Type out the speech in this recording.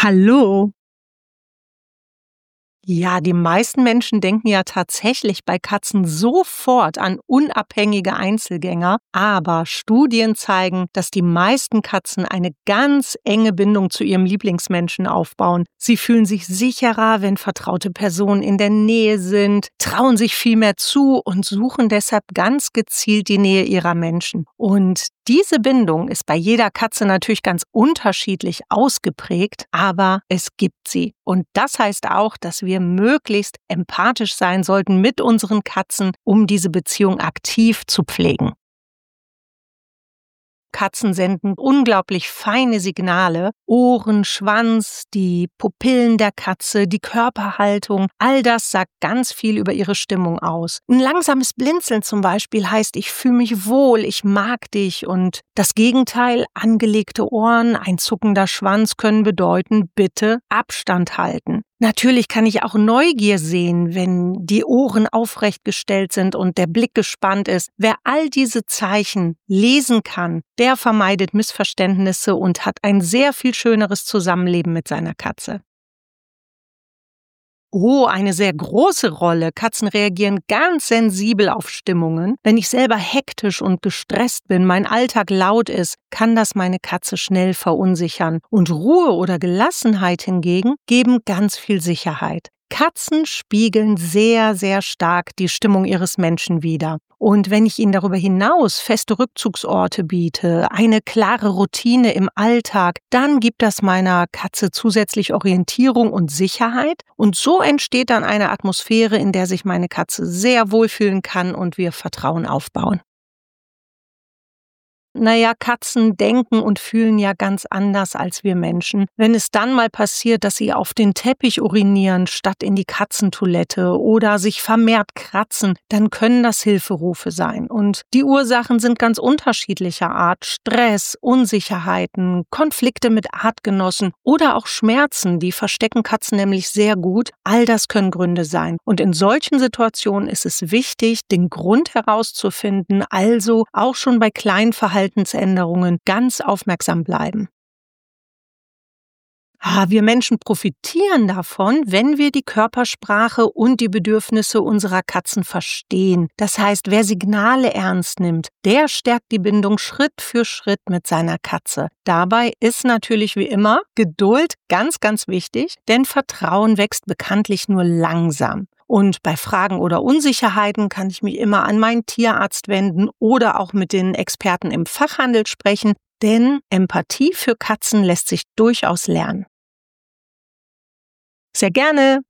Hallo. Ja, die meisten Menschen denken ja tatsächlich bei Katzen sofort an unabhängige Einzelgänger, aber Studien zeigen, dass die meisten Katzen eine ganz enge Bindung zu ihrem Lieblingsmenschen aufbauen. Sie fühlen sich sicherer, wenn vertraute Personen in der Nähe sind, trauen sich viel mehr zu und suchen deshalb ganz gezielt die Nähe ihrer Menschen. Und diese Bindung ist bei jeder Katze natürlich ganz unterschiedlich ausgeprägt, aber es gibt sie. Und das heißt auch, dass wir möglichst empathisch sein sollten mit unseren Katzen, um diese Beziehung aktiv zu pflegen. Katzen senden unglaublich feine Signale. Ohren, Schwanz, die Pupillen der Katze, die Körperhaltung, all das sagt ganz viel über ihre Stimmung aus. Ein langsames Blinzeln zum Beispiel heißt, ich fühle mich wohl, ich mag dich. Und das Gegenteil, angelegte Ohren, ein zuckender Schwanz können bedeuten, bitte Abstand halten. Natürlich kann ich auch Neugier sehen, wenn die Ohren aufrecht gestellt sind und der Blick gespannt ist. Wer all diese Zeichen lesen kann, der vermeidet Missverständnisse und hat ein sehr viel schöneres Zusammenleben mit seiner Katze. Oh, eine sehr große Rolle. Katzen reagieren ganz sensibel auf Stimmungen. Wenn ich selber hektisch und gestresst bin, mein Alltag laut ist, kann das meine Katze schnell verunsichern. Und Ruhe oder Gelassenheit hingegen geben ganz viel Sicherheit. Katzen spiegeln sehr, sehr stark die Stimmung ihres Menschen wider. Und wenn ich ihnen darüber hinaus feste Rückzugsorte biete, eine klare Routine im Alltag, dann gibt das meiner Katze zusätzlich Orientierung und Sicherheit. Und so entsteht dann eine Atmosphäre, in der sich meine Katze sehr wohlfühlen kann und wir Vertrauen aufbauen. Naja, Katzen denken und fühlen ja ganz anders als wir Menschen. Wenn es dann mal passiert, dass sie auf den Teppich urinieren statt in die Katzentoilette oder sich vermehrt kratzen, dann können das Hilferufe sein. Und die Ursachen sind ganz unterschiedlicher Art. Stress, Unsicherheiten, Konflikte mit Artgenossen oder auch Schmerzen, die verstecken Katzen nämlich sehr gut. All das können Gründe sein. Und in solchen Situationen ist es wichtig, den Grund herauszufinden, also auch schon bei kleinen Verhaltensänderungen ganz aufmerksam bleiben. Wir Menschen profitieren davon, wenn wir die Körpersprache und die Bedürfnisse unserer Katzen verstehen. Das heißt, wer Signale ernst nimmt, der stärkt die Bindung Schritt für Schritt mit seiner Katze. Dabei ist natürlich wie immer Geduld ganz, ganz wichtig, denn Vertrauen wächst bekanntlich nur langsam. Und bei Fragen oder Unsicherheiten kann ich mich immer an meinen Tierarzt wenden oder auch mit den Experten im Fachhandel sprechen, denn Empathie für Katzen lässt sich durchaus lernen. Sehr gerne!